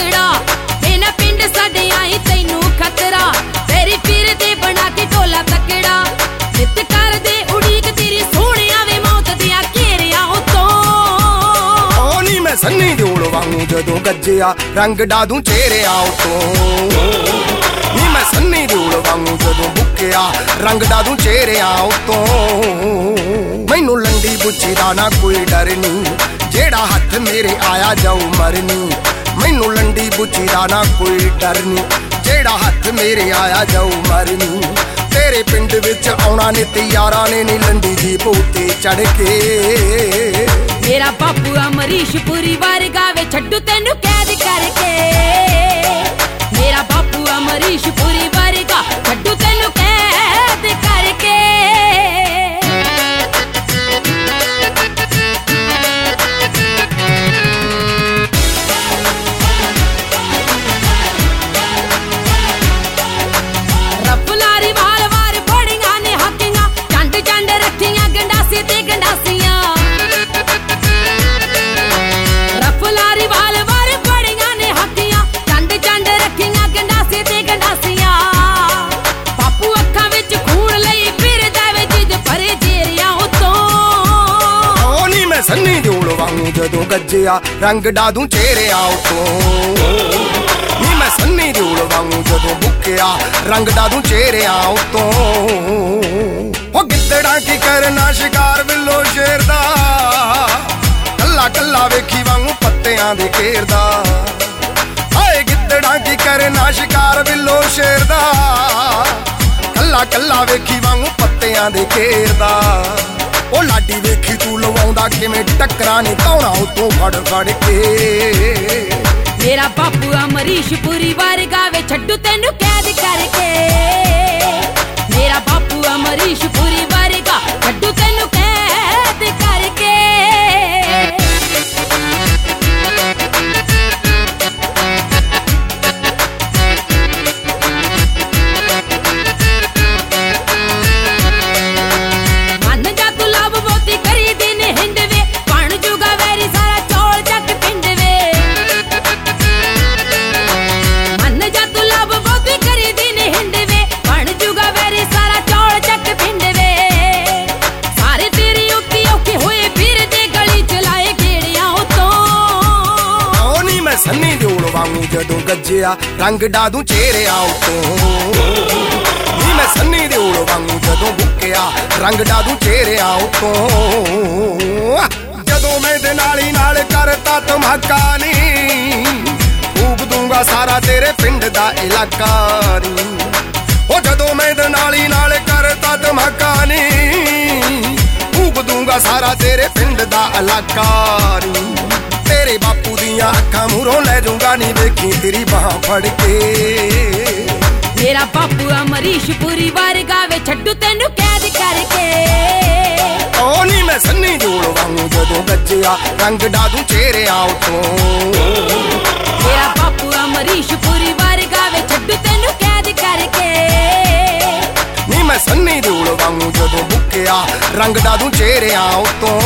तगड़ा इन्हां पिंड साडे आई तैनू खतरा तेरी फिर दे बना के ढोला तगड़ा जित कर दे उड़ीक तेरी सोहणिया वे मौत दिया घेरिया उतों ओ नी मैं सन्नी दिओल वांगू जदों गज्जिया रंग डादू चेहरिया उतों नी मैं सन्नी दिओल वांगू जदों बुक्किया रंग डादू चेहरिया उतों मैनू लंडी बुच्ची दा ना कोई डर नी जेड़ा हथ मेरे आया जाऊ मरनी मैनू लंडी बुच्ची दा ना कोई डर नी जेड़ा हथ मेरे आया जाऊ मरनी तेरे पिंड विच आउणा नित यारां ने नी लंडी दी पोते चढ़ के मेरा बापू अमरीश पुरी वर्गा वे छड्डू तैनू कैद करके मेरा बापू अमरीश पुरी वर्गा छड्डू तैनू कैद करके रफलारी वाल वार बड़ियां ने हकियां चंड चंड रखियां गंडासी ते गंडासियां रफलारी वाल वार बड़ियां ने हकियां चंड चंड रखियां गंडासी ते गंडासियां बापू अखां विच खून लई फिरदा वे जिद भरे जेरिया उतों ओ नी मैं सन्नी दिओल वांगू जदों गज्जिया रंग डादू चेहरिया उतों नी मैं सन्नी दिओल वांगू जदों बुक्किया रंग डादू चेहरिया उतों ओ गिद्दड़ा की करना शिकार बिल्लो शेर दा कल्ला कल्ला वेखी वांगू पत्तियां दे घेरदा हाय गिद्दड़ा की करना शिकार बिल्लो शेर दा कल्ला कल्ला वेखी वांगू पत्तियां दे घेरदा ओ लाडी वेखी तू लवाउंदा किवें टक्करां नी तौणा उतों फड़ फड़ के मेरा बापू अमरीश पुरी वर्गा वे छड्डू तैनू कैद करके मेरा बापू अमरीश पुरी वर्गा छड्डू तैनू कैद करके मन जा तू लब बोती करी दिन हिंदवे बन जूगा वैरी सारा चौल जग पिंड वे मन जा तू लब बोती करी दिन हिंदवे बन जूगा वैरी सारा चौल जग पिंड वे सारे तेरी औखी औखी होए फिर दे गली चलाए गेड़िया उतों ओ नी मैं सन्नी दिओल वांगू जदों गज्जिया रंग डादू चेहरिया उतों नी मैं सन्नी दिओल वांगू जदों बुक्किया रंग डादू चेहरिया उतों जदों मैं दे नाली नाल करता धमाका नी फूक दूंगा सारा तेरे पिंड दा इलाका नी ओ जदों मैं दे नाली नाल करता धमाका नी फूक दूंगा सारा तेरे पिंड दा इलाका नी तेरे बापू दियां अखां मूरों ले जाऊंगा नी वेखी तेरी बाह फड़ के मेरा बापू अमरीश पुरी वर्गा वे छड्डू तैनू कैद करके ओ नी मैं सन्नी दिओल वांगू जदों गज्जिया रंग डादू चेहरिया उतों मेरा बापू अमरीश पुरी वर्गा वे छड्डू तैनू कैद करके नी मैं सन्नी दिओल वांगू जदों बुक्किया रंग डादू चेहरिया उतों